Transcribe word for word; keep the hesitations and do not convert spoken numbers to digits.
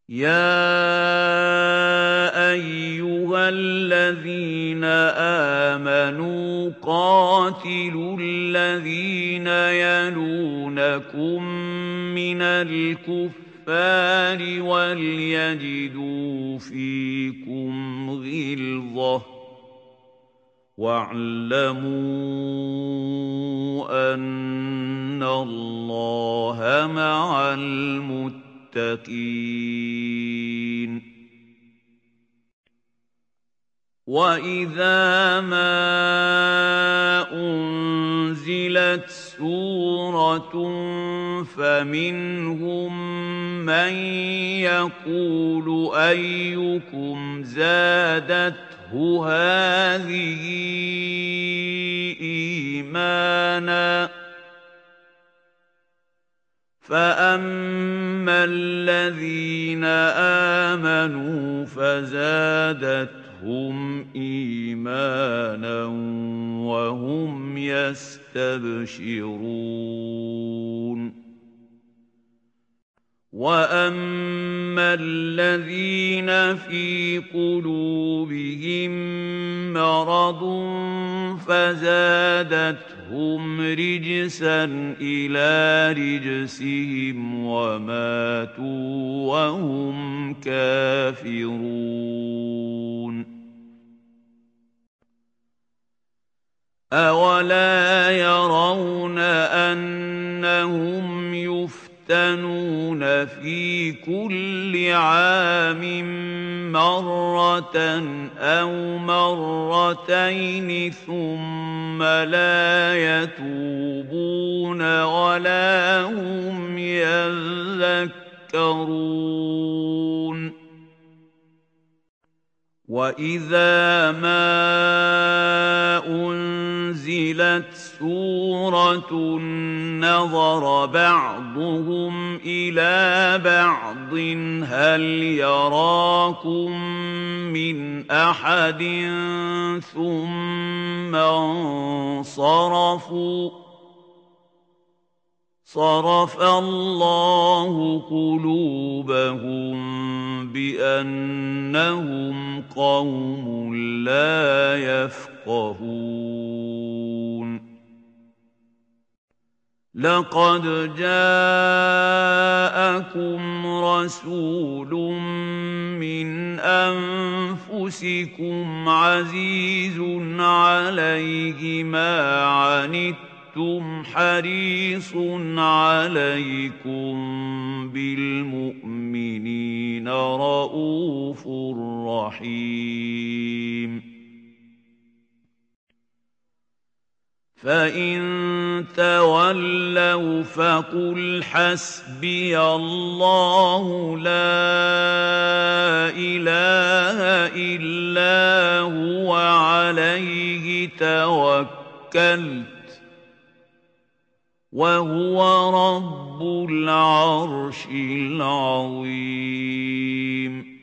يَا أَيُّهَا الَّذِينَ آمَنُوا قَاتِلُوا الَّذِينَ يَلُونَكُم مِّنَ الْكُفَّارِ وَلْيَجِدُوا فِيكُمْ غِلْظَةً ۚ وَاعْلَمُوا أَنَّ اللَّهَ مَعَ الْمُتَّقِينَ. وَإِذَا مَا أُنزِلَتْ سُورَةٌ فَمِنْهُم مَّن يَقُولُ أَيُّكُمْ زَادَتْهُ هَٰذِهِ إِيمَانًا ۚ فَأَمَّا الَّذِينَ آمَنُوا فَزَادَتْهُمْ إِيمَانًا وَهُمْ يَسْتَبْشِرُونَ وَأَمَّا الَّذِينَ فِي قُلُوبِهِم مَّرَضٌ فَزَادَتْهُمْ رِجْسًا إِلَىٰ رِجْسِهِمْ وَمَاتُوا وَهُمْ كَافِرُونَ أَوَلَا يَرَوْنَ أَنَّهُمْ يُفْتَنُونَ فِي كُلِّ عَامٍ مَّرَّةً أَوْ مَرَّتَيْنِ ثُمَّ لَا يَتُوبُونَ وَلَا هُمْ يَذَّكَّرُونَ وَإِذَا مَا أُنزِلَتْ سُورَةٌ نَّظَرَ بَعْضُهُمْ إِلَىٰ بَعْضٍ هَلْ يَرَاكُم مِّنْ أَحَدٍ ثُمَّ انصَرَفُوا ۚ صَرَفَ اللَّهُ قُلُوبَهُم بِأَنَّهُمْ قَوْمٌ لَّا يَفْقَهُونَ لَقَدْ جَاءَكُمْ رَسُولٌ مِّنْ أَنفُسِكُمْ عَزِيزٌ عَلَيْهِ مَا عَنِتُّمْ حَرِيصٌ عَلَيْكُم بِالْمُؤْمِنِينَ رَءُوفٌ رَّحِيمٌ فَإِن تَوَلَّوْا فَقُلْ حَسْبِيَ اللَّهُ لَا إِلَٰهَ إِلَّا هُوَ عَلَيْهِ تَوَكَّلْتُ وَهُوَ رَبُّ الْعَرْشِ الْعَظِيمِ